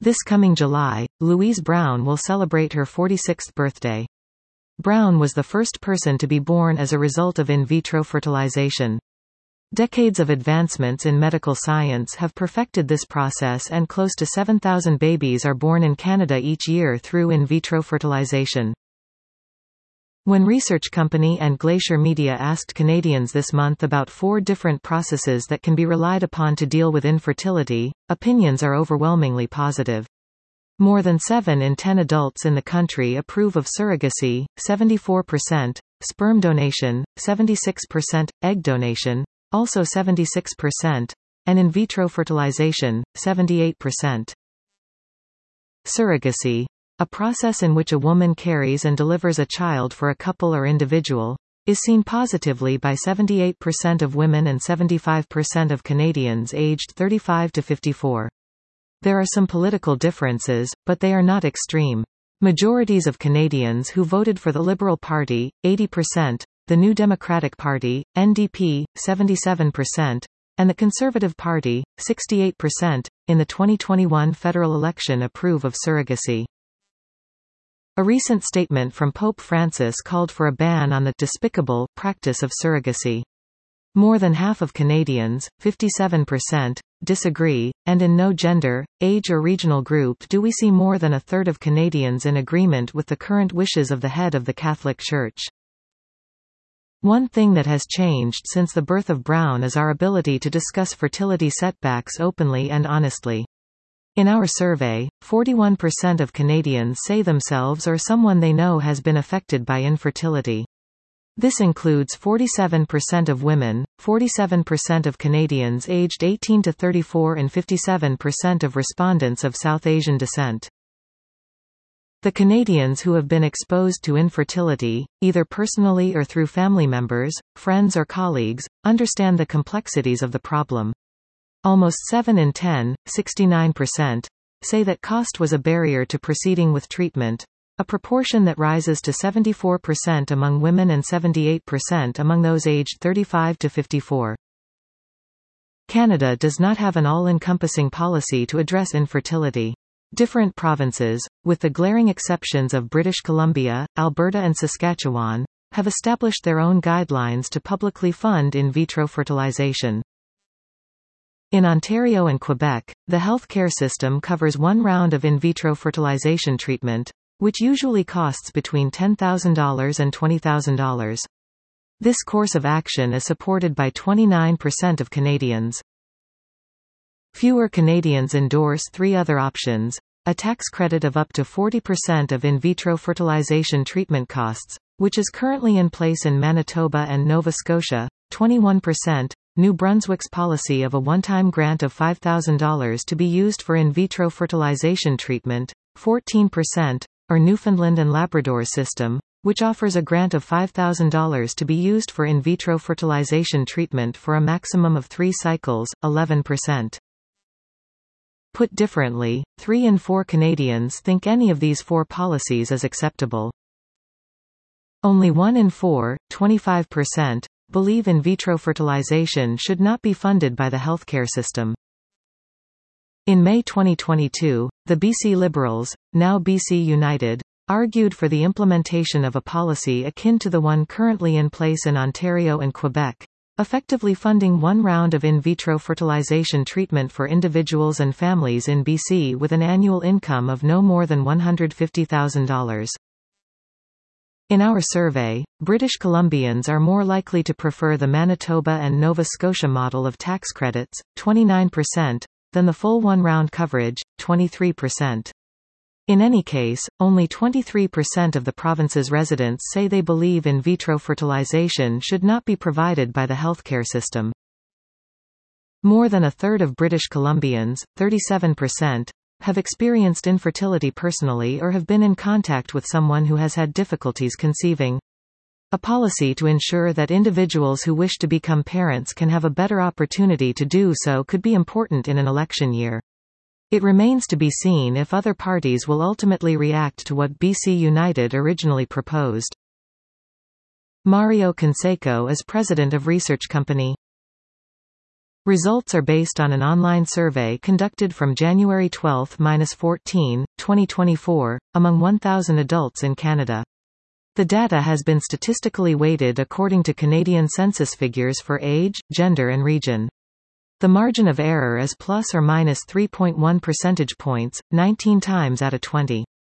This coming July, Louise Brown will celebrate her 46th birthday. Brown was the first person to be born as a result of in vitro fertilization. Decades of advancements in medical science have perfected this process, and close to 7,000 babies are born in Canada each year through in vitro fertilization. When research company and Glacier Media asked Canadians this month about 4 different processes that can be relied upon to deal with infertility, opinions are overwhelmingly positive. More than 7 in 10 adults in the country approve of surrogacy, 74%, sperm donation, 76%, egg donation, also 76%, and in vitro fertilization, 78%. Surrogacy, a process in which a woman carries and delivers a child for a couple or individual, is seen positively by 78% of women and 75% of Canadians aged 35 to 54. There are some political differences, but they are not extreme. Majorities of Canadians who voted for the Liberal Party, 80%, the New Democratic Party, NDP, 77%, and the Conservative Party, 68%, in the 2021 federal election approve of surrogacy. A recent statement from Pope Francis called for a ban on the despicable practice of surrogacy. More than half of Canadians, 57%, disagree, and in no gender, age or regional group do we see more than a third of Canadians in agreement with the current wishes of the head of the Catholic Church. One thing that has changed since the birth of Brown is our ability to discuss fertility setbacks openly and honestly. In our survey, 41% of Canadians say themselves or someone they know has been affected by infertility. This includes 47% of women, 47% of Canadians aged 18 to 34 and 57% of respondents of South Asian descent. The Canadians who have been exposed to infertility, either personally or through family members, friends or colleagues, understand the complexities of the problem. Almost 7 in 10, 69%, say that cost was a barrier to proceeding with treatment, a proportion that rises to 74% among women and 78% among those aged 35 to 54. Canada does not have an all-encompassing policy to address infertility. Different provinces, with the glaring exceptions of British Columbia, Alberta and Saskatchewan, have established their own guidelines to publicly fund in vitro fertilization. In Ontario and Quebec, the healthcare system covers one round of in vitro fertilization treatment, which usually costs between $10,000 and $20,000. This course of action is supported by 29% of Canadians. Fewer Canadians endorse 3 other options: a tax credit of up to 40% of in vitro fertilization treatment costs, which is currently in place in Manitoba and Nova Scotia, 21%, New Brunswick's policy of a one-time grant of $5,000 to be used for in vitro fertilization treatment, 14%, or Newfoundland and Labrador's system, which offers a grant of $5,000 to be used for in vitro fertilization treatment for a maximum of 3 cycles, 11%. Put differently, 3 in 4 Canadians think any of these 4 policies is acceptable. Only 1 in 4, 25%, believe in vitro fertilization should not be funded by the healthcare system. In May 2022, the BC Liberals, now BC United, argued for the implementation of a policy akin to the one currently in place in Ontario and Quebec, effectively funding one round of in vitro fertilization treatment for individuals and families in BC with an annual income of no more than $150,000. In our survey, British Columbians are more likely to prefer the Manitoba and Nova Scotia model of tax credits, 29%, than the full one-round coverage, 23%. In any case, only 23% of the province's residents say they believe in vitro fertilization should not be provided by the healthcare system. More than a third of British Columbians, 37%, have experienced infertility personally or have been in contact with someone who has had difficulties conceiving. A policy to ensure that individuals who wish to become parents can have a better opportunity to do so could be important in an election year. It remains to be seen if other parties will ultimately react to what BC United originally proposed. Mario Canseco is president of research company Results are based on an online survey conducted from January 12–14, 2024, among 1,000 adults in Canada. The data has been statistically weighted according to Canadian census figures for age, gender and region. The margin of error is plus or minus 3.1 percentage points, 19 times out of 20.